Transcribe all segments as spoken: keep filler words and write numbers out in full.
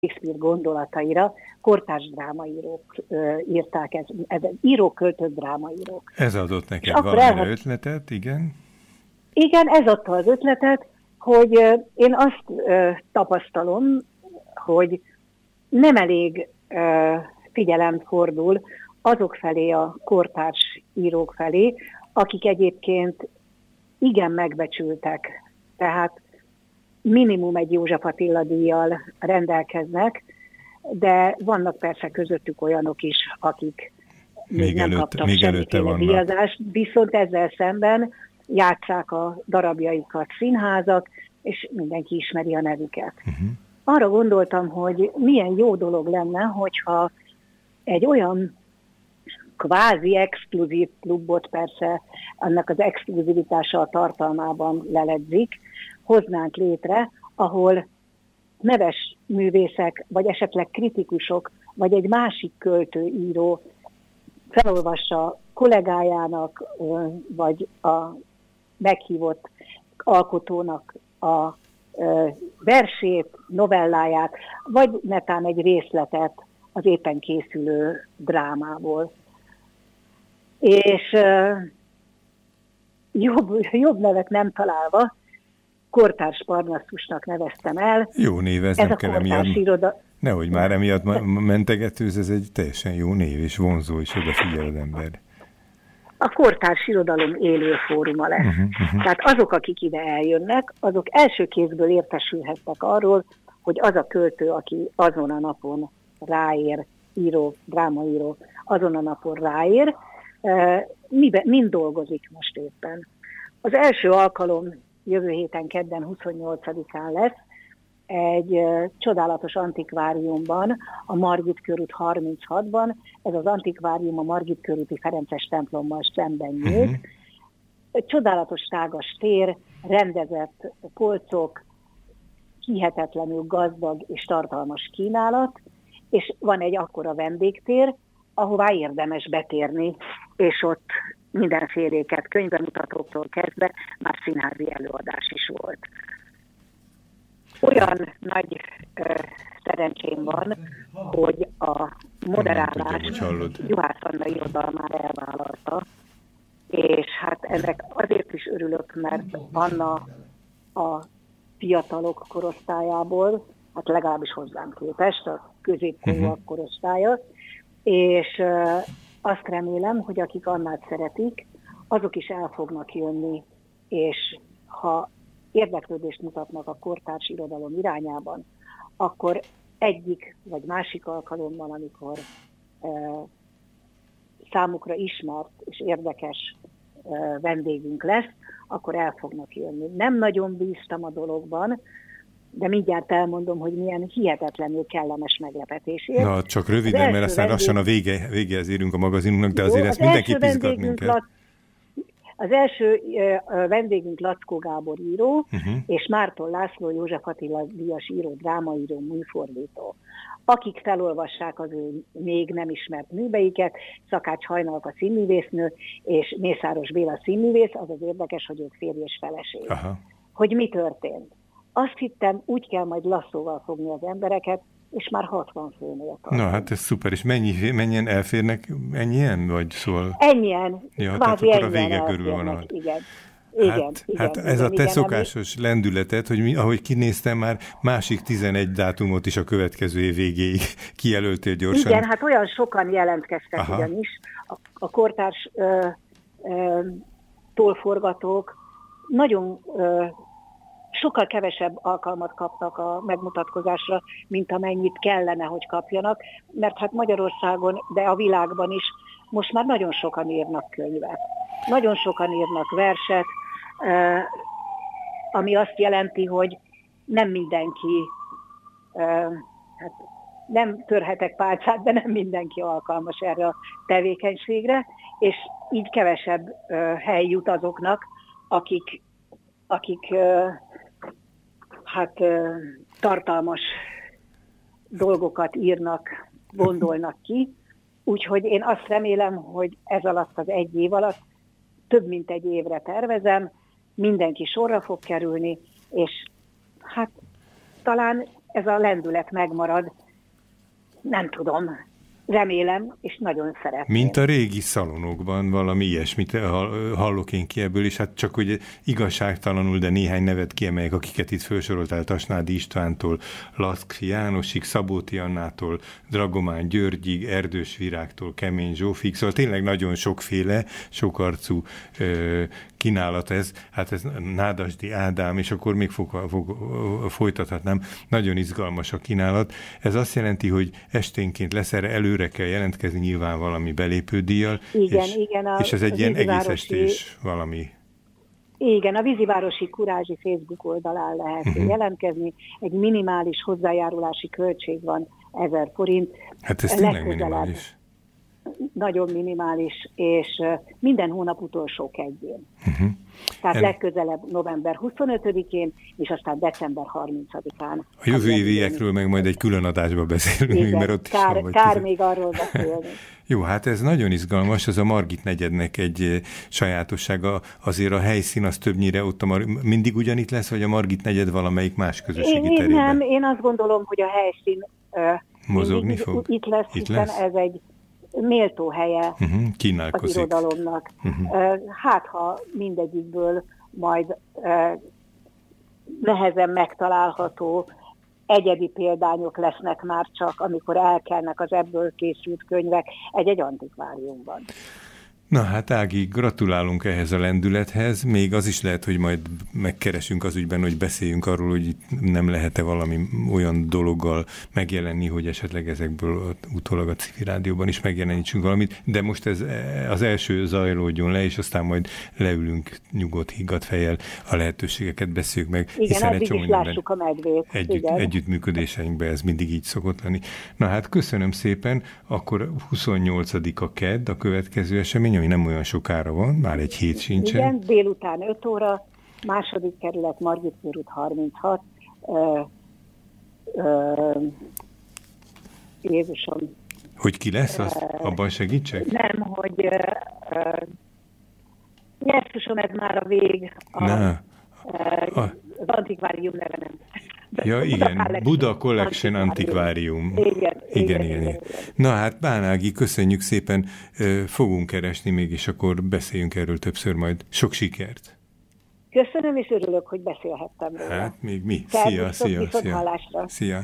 Shakespeare gondolataira kortárs drámaírók ö, írták, ez, ez írók, költők, drámaírók. Ez adott neked valamire elhat... ötletet, igen? Igen, ez adta az ötletet, hogy ö, én azt ö, tapasztalom, hogy nem elég ö, figyelem fordul azok felé, a kortárs írók felé, akik egyébként igen megbecsültek. Tehát minimum egy József Attila díjjal rendelkeznek, de vannak persze közöttük olyanok is, akik még, még nem előtt, kaptak még semmiféle díjazást, viszont ezzel szemben játsszák a darabjaikat színházak, és mindenki ismeri a nevüket. Uh-huh. Arra gondoltam, hogy milyen jó dolog lenne, hogyha egy olyan kvázi exkluzív klubot, persze annak az exkluzivitása a tartalmában leledzik, hoznánk létre, ahol neves művészek, vagy esetleg kritikusok, vagy egy másik költő, író felolvassa kollégájának, vagy a meghívott alkotónak a versét, novelláját, vagy netán egy részletet az éppen készülő drámából. És jobb, jobb nevet nem találva, kortárs Parnasszusnak neveztem el. Jó név, ez, ez nem kell emiatt. Iroda... Nehogy már emiatt mentegetőz, ez egy teljesen jó név, és vonzó, és odafigyel az ember. A kortárs irodalom élő fóruma lesz. Uh-huh, uh-huh. Tehát azok, akik ide eljönnek, azok első kézből értesülhetnek arról, hogy az a költő, aki azon a napon ráér, író, drámaíró, azon a napon ráér, mibe, mind dolgozik most éppen. Az első alkalom jövő héten kedden huszonnyolcadikán lesz, egy uh, csodálatos antikváriumban, a Margit körút harminchatban. Ez az antikvárium a Margit körúti Ferences templommal szemben nyílt. Uh-huh. Egy csodálatos tágas tér, rendezett polcok, hihetetlenül gazdag és tartalmas kínálat, és van egy akkora vendégtér, ahová érdemes betérni, és ott mindenféléket, könyvemutatóktól kezdve már színházi előadás is volt. Olyan nagy ö, szerencsém van, hogy a moderálás Juhász Anna irodalmára elvállalta, és hát ennek azért is örülök, mert Anna a fiatalok korosztályából, hát legalábbis hozzám képest, a középkorúak korosztálya, és ö, azt remélem, hogy akik Annát szeretik, azok is el fognak jönni, és ha érdeklődést mutatnak a kortárs irodalom irányában, akkor egyik vagy másik alkalommal, amikor e, számukra ismert és érdekes e, vendégünk lesz, akkor el fognak jönni. Nem nagyon bíztam a dologban, de mindjárt elmondom, hogy milyen hihetetlenül kellemes meglepetésért. Na, csak röviden, mert aztán lassan a vége, végéhez érünk a magazinunknak, de azért jó, ezt mindenképp izgat minket. Az első uh, vendégünk Lackó Gábor író, uh-huh. és Márton László József Attila díjas író, drámaíró, műfordító, akik felolvassák az ő még nem ismert műveiket, Szakács Hajnalka színművésznő, és Mészáros Béla színművész, az az érdekes, hogy ők férj és feleség. Aha. Hogy mi történt? Azt hittem, úgy kell majd lasszóval fogni az embereket, és már hatvan főnél tartunk. Na, hát ez szuper, és mennyi, mennyien elférnek ennyien, vagy szól? Ennyien, ja, kvázi ennyien a vége körül van. Igen, igen. Hát, igen, hát ez igen, a te igen, szokásos ami... lendületet, hogy mi, ahogy kinéztem már, másik tizenegy dátumot is a következő év végéig kijelöltél gyorsan. Igen, hát olyan sokan jelentkeztek Aha. ugyanis. A, a kortárs ö, ö, tolforgatók nagyon... Ö, sokkal kevesebb alkalmat kapnak a megmutatkozásra, mint amennyit kellene, hogy kapjanak, mert hát Magyarországon, de a világban is most már nagyon sokan írnak könyvet. Nagyon sokan írnak verset, ami azt jelenti, hogy nem mindenki, hát nem törhetek pálcát, de nem mindenki alkalmas erre a tevékenységre, és így kevesebb hely jut azoknak, akik, akik hát tartalmas dolgokat írnak, gondolnak ki. Úgyhogy én azt remélem, hogy ez alatt az egy év alatt, több mint egy évre tervezem, mindenki sorra fog kerülni, és hát talán ez a lendület megmarad. Nem tudom, remélem, és nagyon szeretném. Mint a régi szalonokban valami ilyesmit hallok én ki ebből, és hát csak hogy igazságtalanul, de néhány nevet kiemeljek, akiket itt felsoroltál, Tasnádi Istvántól, Laszkfi Jánosig, Szabóti Annától, Dragomán Györgyig, Erdős Virágtól, Kemény Zsófig, szóval tényleg nagyon sokféle, sokarcú ö, kínálat ez, hát ez Nádasdy Ádám, és akkor még fog, fog, folytathatnám, nagyon izgalmas a kínálat. Ez azt jelenti, hogy esténként lesz erre, előre kell jelentkezni nyilván valami belépődíjjal, igen, és, igen, a, és ez egy ilyen egész vízivárosi, estés valami. Igen, a Vízivárosi Kurázsi Facebook oldalán lehet uh-huh. jelentkezni, egy minimális hozzájárulási költség van, ezer forint. Hát ez tényleg minimális. Nagyon minimális, és minden hónap utolsó kedjén. Uh-huh. Tehát en... legközelebb november huszonötödikén, és aztán december harmincadikán. A jövő éviekről meg majd egy külön adásba beszélünk. Igen, mert ott kár, is van, kár tizen... még arról beszélni. Jó, hát ez nagyon izgalmas, ez a Margit negyednek egy sajátossága, azért a helyszín az többnyire ott a Mar- mindig ugyanitt lesz, vagy a Margit negyed valamelyik más közösségi én, terében? Nem, én azt gondolom, hogy a helyszín uh, mozogni fog? Itt lesz, itt hiszen lesz? Ez egy méltó helye uh-huh, az irodalomnak. Uh-huh. Hát, ha mindegyikből majd uh, nehezen megtalálható egyedi példányok lesznek már csak, amikor elkelnek az ebből készült könyvek egy-egy antikváriumban. Na hát Ági, gratulálunk ehhez a lendülethez, még az is lehet, hogy majd megkeresünk az ügyben, hogy beszéljünk arról, hogy itt nem lehet-e valami olyan dologgal megjelenni, hogy esetleg ezekből utólag a Civil Rádióban is megjelenítsünk valamit, de most ez az első zajlódjon le, és aztán majd leülünk nyugodt, higgadt fejjel, a lehetőségeket beszéljük meg. Igen, addig is lássuk a medvét. Együtt, együttműködéseinkben ez mindig így szokott lenni. Na hát köszönöm szépen, akkor huszonnyolcadika kedd a következő esemény, ami nem olyan sokára van, már egy hét sincsen. Igen, délután öt óra, második kerület, Margit körút harminchat. Ö, ö, Jézusom. Hogy ki lesz, azt abban segítsek? Nem, hogy ö, Jézusom, ez már a vég. A, Na. Ö, az antikvárium neve nem. Ja, igen, Buda, Buda Collection Antikvárium. Igen, igen, igen, igen, igen. igen. Na hát, Bánági, köszönjük szépen, fogunk keresni még, és akkor beszéljünk erről többször majd. Sok sikert! Köszönöm, és örülök, hogy beszélhettem róla. Hát, még mi. Szia, szia, szia, szia. Szia.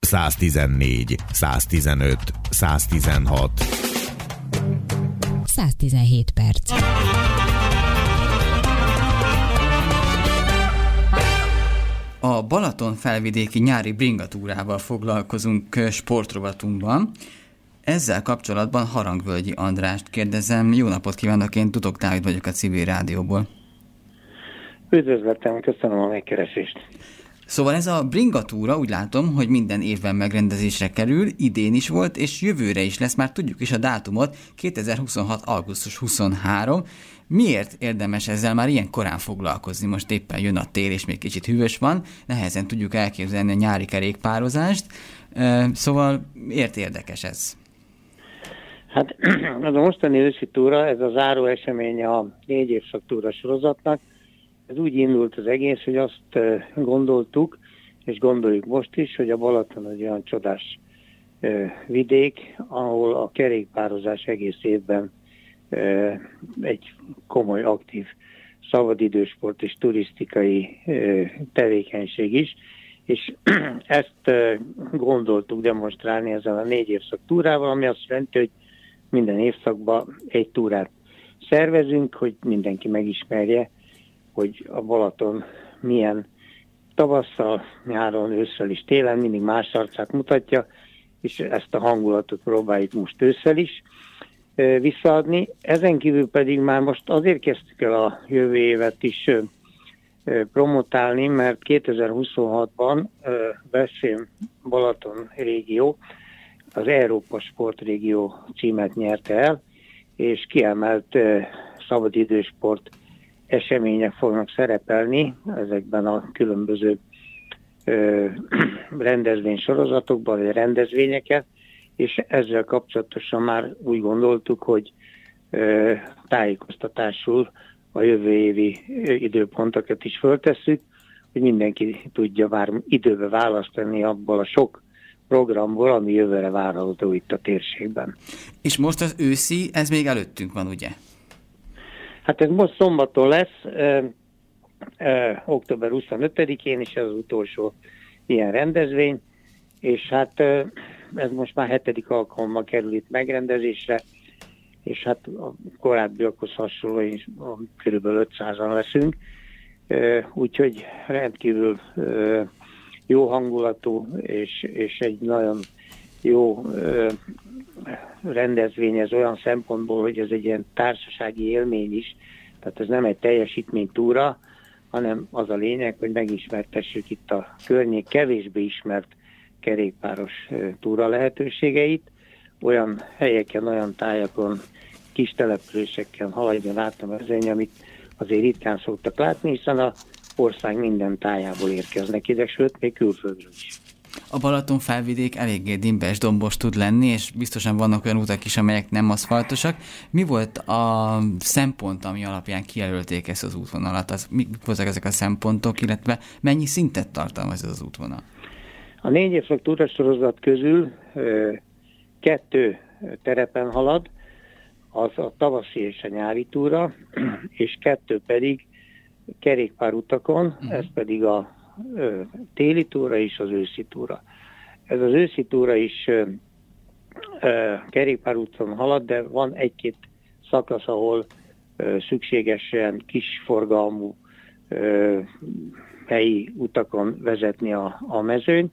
száztizennégy, száztizenöt, száztizenhat. száztizenhét perc. A Balaton felvidéki nyári bringatúrával foglalkozunk sportrovatunkban. Ezzel kapcsolatban Harangvölgyi Andrást kérdezem. Jó napot kívánok, én Tudok Dávid vagyok a Civil Rádióból. Üdvözletem, köszönöm a megkeresést. Szóval ez a bringatúra, úgy látom, hogy minden évben megrendezésre kerül, idén is volt, és jövőre is lesz, már tudjuk is a dátumot, kétezer-huszonhat. augusztus huszonharmadika. Miért érdemes ezzel már ilyen korán foglalkozni? Most éppen jön a tél, és még kicsit hűvös van, nehezen tudjuk elképzelni a nyári kerékpározást, szóval miért érdekes ez? Hát az a mostani őszi túra, ez a záró esemény a négy évszak túra sorozatnak. Ez úgy indult az egész, hogy azt gondoltuk, és gondoljuk most is, hogy a Balaton egy olyan csodás vidék, ahol a kerékpározás egész évben egy komoly, aktív szabadidősport és turisztikai tevékenység is, és ezt gondoltuk demonstrálni ezzel a négy évszak túrával, ami azt jelenti, hogy minden évszakban egy túrát szervezünk, hogy mindenki megismerje, hogy a Balaton milyen tavasszal, nyáron, ősszel és télen mindig más arcát mutatja, és ezt a hangulatot próbáljuk most ősszel is visszaadni. Ezen kívül pedig már most azért kezdtük el a jövő évet is promotálni, mert kétezer-huszonhatban Veszprém Balaton régió az Európa Sportrégió címet nyerte el, és kiemelt szabadidősport események fognak szerepelni ezekben a különböző rendezvénysorozatokban, vagy rendezvényeket, és ezzel kapcsolatosan már úgy gondoltuk, hogy tájékoztatásul a jövő évi időpontokat is föltesszük, hogy mindenki tudja már időbe választani abból a sok programból, ami jövőre várható itt a térségben. És most az őszi, ez még előttünk van, ugye? Hát ez most szombaton lesz, ö, ö, október huszonötödikén is ez az utolsó ilyen rendezvény, és hát ö, ez most már hetedik alkalommal kerül itt megrendezésre, és hát a korábbiakhoz hasonlóan is kb. ötszázan leszünk, ö, úgyhogy rendkívül ö, jó hangulatú, és, és egy nagyon jó ö, rendezvény ez olyan szempontból, hogy ez egy ilyen társasági élmény is, tehát ez nem egy teljesítménytúra, hanem az a lényeg, hogy megismertessük itt a környék kevésbé ismert kerékpáros túra lehetőségeit, olyan helyeken, olyan tájakon, kis településeken haladjon át a mezőny, amit azért ritkán szoktak látni, hiszen a ország minden tájából érkeznek ide, sőt, még külföldről is. A Balaton felvidék eléggé dimbes, dombos tud lenni, és biztosan vannak olyan utak is, amelyek nem aszfaltosak. Mi volt a szempont, ami alapján kijelölték ezt az útvonalat? Az, mik voltak ezek a szempontok, illetve mennyi szintet tartalmaz ez az útvonal? A négy évszak túrasorozat közül ö, kettő terepen halad, az a tavaszi és a nyári túra, és kettő pedig kerékpárutakon, uh-huh. ez pedig a ö, téli túra és az őszi túra. Ez az őszi túra is ö, ö, kerékpárúton halad, de van egy-két szakasz, ahol ö, szükségesen kisforgalmú ö, helyi utakon vezetni a, a mezőny,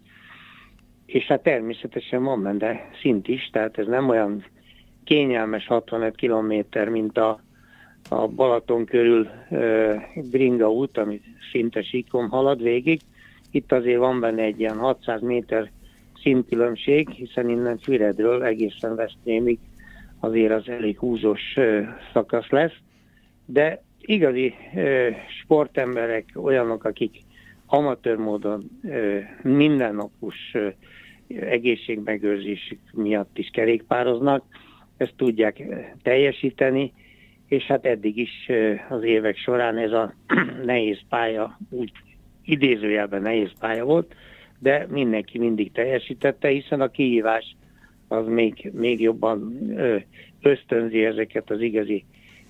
és hát természetesen van benne szint is, tehát ez nem olyan kényelmes hatvanöt kilométer, mint a, a Balaton körül e, bringa út, ami szinte síkon halad végig. Itt azért van benne egy ilyen hatszáz méter szintkülönbség, hiszen innen Füredről egészen Veszprémig azért az elég húzós e, szakasz lesz, de igazi e, sportemberek, olyanok, akik amatőr módon e, mindennapos e, egészségmegőrzés miatt is kerékpároznak, ezt tudják teljesíteni, és hát eddig is az évek során ez a nehéz pálya, úgy idézőjelben nehéz pálya volt, de mindenki mindig teljesítette, hiszen a kihívás az még, még jobban ösztönzi ezeket az igazi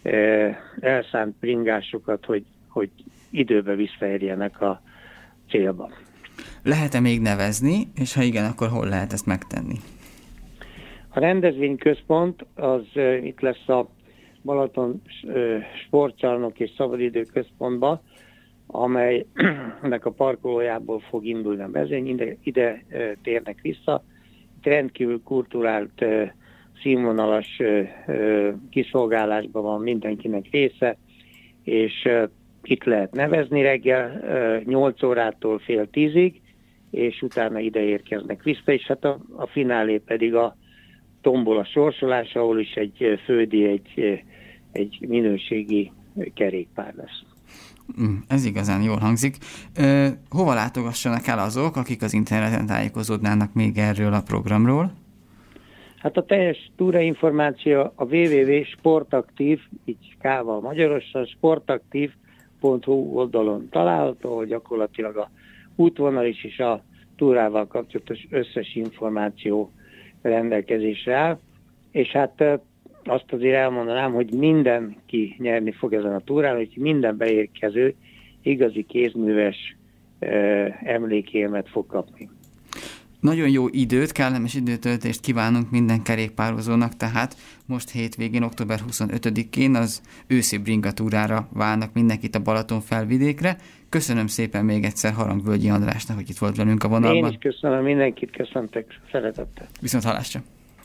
elszánt bringásokat, hogy, hogy időbe visszaérjenek a célba. Lehet-e még nevezni, és ha igen, akkor hol lehet ezt megtenni? A rendezvényközpont az uh, itt lesz a Balaton uh, Sportcsarnok és Szabadidő Központban, amelynek a parkolójából fog indulni a mezőny, ide, ide uh, térnek vissza. Itt rendkívül kulturált, uh, színvonalas uh, uh, kiszolgálásban van mindenkinek része, és uh, itt lehet nevezni reggel uh, nyolc órától fél tízig, és utána ide érkeznek vissza, és hát a, a finálé pedig a tombola sorsolás, ahol is egy földi, egy, egy minőségi kerékpár lesz. Ez igazán jól hangzik. Ö, hova látogassanak el azok, akik az interneten tájékozódnának még erről a programról? Hát a teljes túrainformáció a double-u double-u double-u pont sportaktív, így K-val magyarosan, sportaktív pont hu oldalon található, ahol gyakorlatilag a útvonal is és a túrával kapcsolatos összes információ rendelkezésre áll, és hát azt azért elmondanám, hogy mindenki nyerni fog ezen a túrán, hogy minden beérkező igazi kézműves emlékélmet fog kapni. Nagyon jó időt, kellemes időtöltést kívánunk minden kerékpározónak, tehát most hétvégén, október huszonötödikén az őszi bringatúrára várnak mindenkit a Balaton felvidékre. Köszönöm szépen még egyszer Harangvölgyi Andrásnak, hogy itt volt velünk a vonalban. Én is köszönöm, mindenkit köszöntek szeretettel. Viszont hallásra!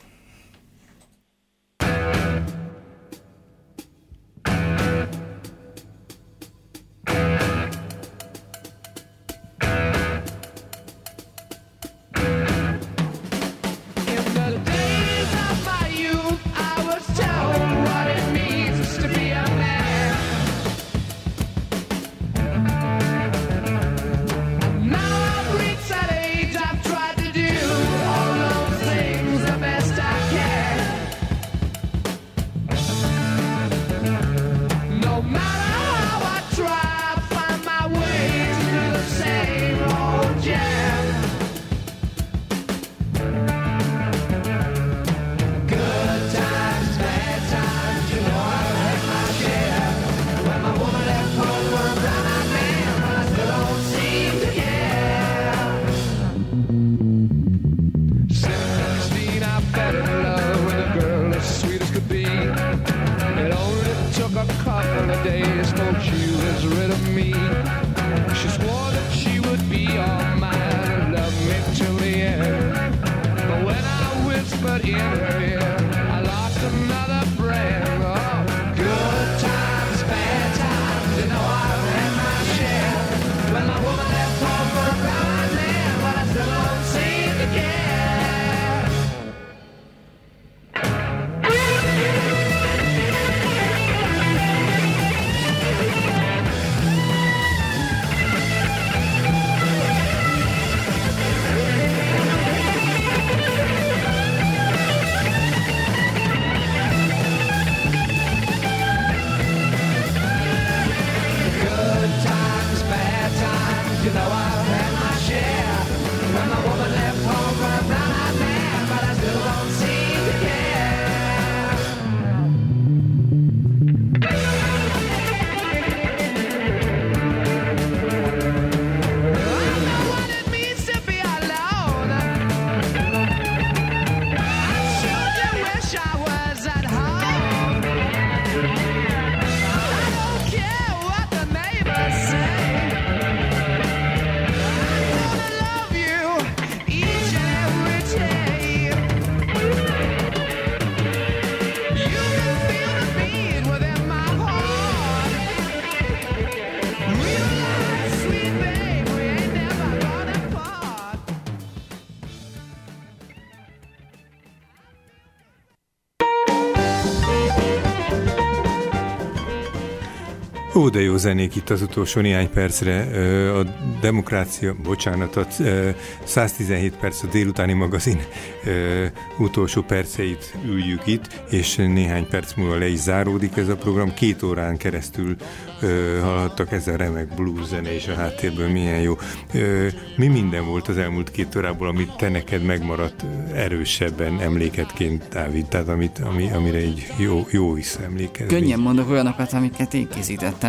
Ó, de jó zenék itt az utolsó néhány percre. A Demokrácia, bocsánat, a száztizenhét perc a délutáni magazin utolsó perceit üljük itt, és néhány perc múlva le is záródik ez a program. Két órán keresztül hallhattak ez a remek blues zene, és a háttérből milyen jó. Mi minden volt az elmúlt két órából, amit te neked megmaradt erősebben emléketként, Dávid, tehát amit, ami, amire egy jó, jó visszaemlékezni? Könnyen mondok olyanokat, amiket én készítettem,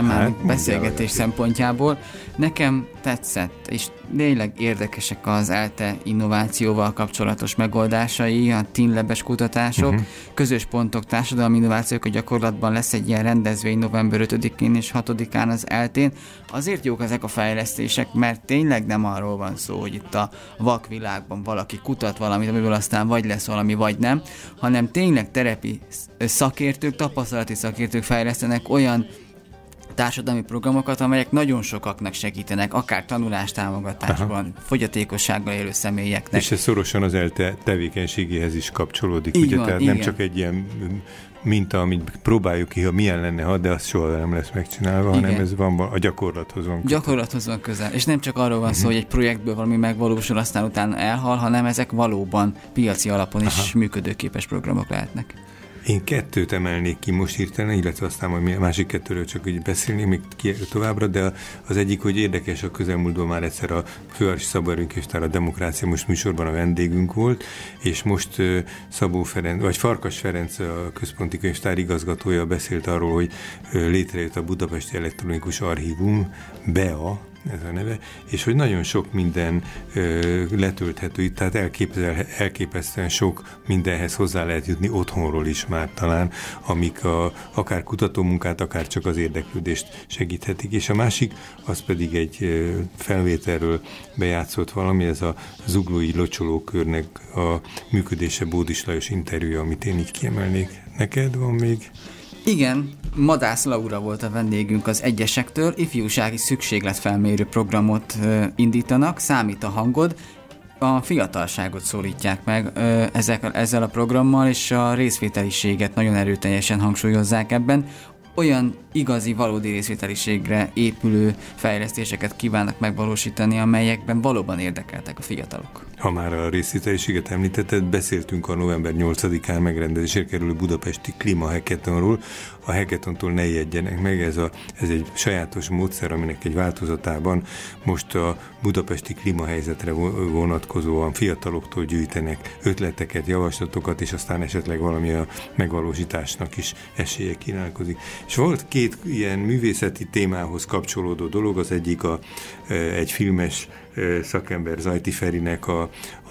szerintem már hát, beszélgetés szempontjából. Nekem tetszett, és tényleg érdekesek az ELTE innovációval kapcsolatos megoldásai, a tínlebes kutatások, uh-huh. közös pontok, társadalmi innovációk a gyakorlatban. Lesz egy ilyen rendezvény november ötödikén és hatodikán az eltén. Azért jók ezek a fejlesztések, mert tényleg nem arról van szó, hogy itt a vakvilágban valaki kutat valamit, amiből aztán vagy lesz valami, vagy nem, hanem tényleg terepi szakértők, tapasztalati szakértők fejlesztenek olyan társadalmi programokat, amelyek nagyon sokaknak segítenek, akár tanulástámogatásban, aha. fogyatékossággal élő személyeknek. És ez szorosan az ELTE tevékenységéhez is kapcsolódik, így ugye? van, Tehát igen. nem csak egy ilyen minta, amit próbáljuk ki, ha milyen lenne, ha, de az soha nem lesz megcsinálva, igen. hanem ez van, a gyakorlathoz van közel. Gyakorlathoz van közel. És nem csak arról van uh-huh. szó, hogy egy projektből valami megvalósul, aztán utána elhal, hanem ezek valóban piaci alapon is aha. működőképes programok lehetnek. Én kettőt emelnék ki most hirtelen, illetve aztán majd másik kettőről csak úgy beszélni még továbbra, de az egyik, hogy érdekes, a közelmúltban már egyszer a Fővárosi Szabó Erőkönyvtár, a Demokrácia Most műsorban a vendégünk volt, és most Szabó Ferenc, vagy Farkas Ferenc, a Központi Könyvtár igazgatója beszélt arról, hogy létrejött a Budapesti Elektronikus Archívum, bé e á, ez a neve, és hogy nagyon sok minden ö, letölthető itt, tehát elképesztően sok mindenhez hozzá lehet jutni otthonról is már talán, amik a, akár kutatómunkát, akár csak az érdeklődést segíthetik. És a másik, az pedig egy ö, felvételről bejátszott valami, ez a Zuglói Locsolókörnek a működése Bódis Lajos interjúja, amit én így kiemelnék. Neked van még? Igen, Madász Laura volt a vendégünk az Egyesektől, ifjúsági szükségletfelmérő programot ö, indítanak, Számít a hangod, a fiatalságot szólítják meg ö, ezek, ezzel a programmal, és a részvételiséget nagyon erőteljesen hangsúlyozzák ebben. Olyan igazi, valódi részvételiségre épülő fejlesztéseket kívánnak megvalósítani, amelyekben valóban érdekeltek a fiatalok. Ha már a részvételiséget említetted, beszéltünk a november nyolcadikán megrendezésre kerülő budapesti klímahackathonról. A hackathontól ne ijedjenek meg, ez, a, ez egy sajátos módszer, aminek egy változatában most a budapesti klímahelyzetre vonatkozóan fiataloktól gyűjtenek ötleteket, javaslatokat, és aztán esetleg valami a megvalósításnak is esélye kínálkozik. És volt két ilyen művészeti témához kapcsolódó dolog, az egyik a, egy filmes szakember Zajti Ferinek a,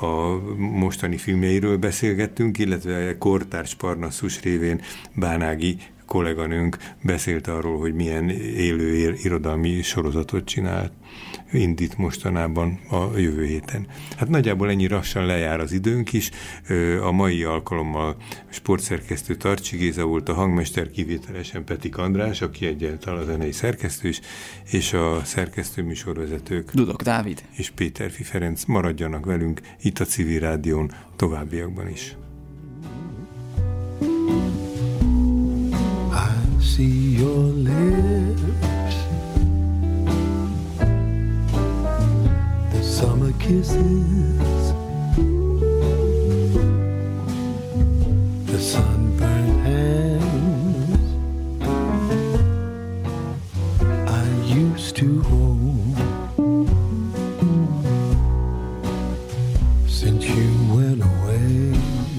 a mostani filmjeiről beszélgettünk, illetve kortárs Parnassus révén Bánági kolléganőnk beszélt arról, hogy milyen élő irodalmi sorozatot csinált, indít mostanában a jövő héten. Hát nagyjából ennyi lassan lejár az időnk is. A mai alkalommal sportszerkesztő Tarcsi Géza volt, a hangmester kivételesen Petik András, aki egyáltalán a zenei szerkesztő is, és a szerkesztő műsorvezetők Dudok Dávid és Péterfi Ferenc. Maradjanak velünk itt a Civil Rádión továbbiakban is. I see your lips, the summer kisses, the sunburned hands I used to hold. Since you went away,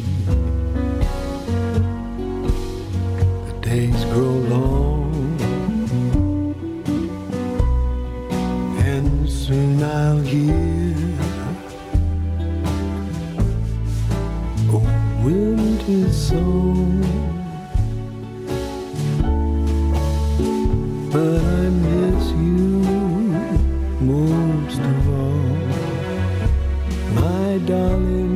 days grow long, and soon I'll hear a winter song. But I miss you most of all, my darling.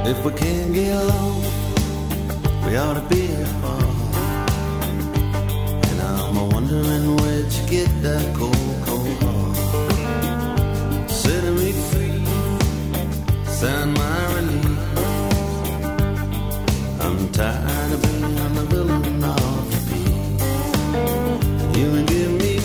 If we can't get along, we ought to be apart. And I'm wondering where'd you get that cold, cold heart? Setting me free, sound my relief. I'm tired of being the villain of the piece.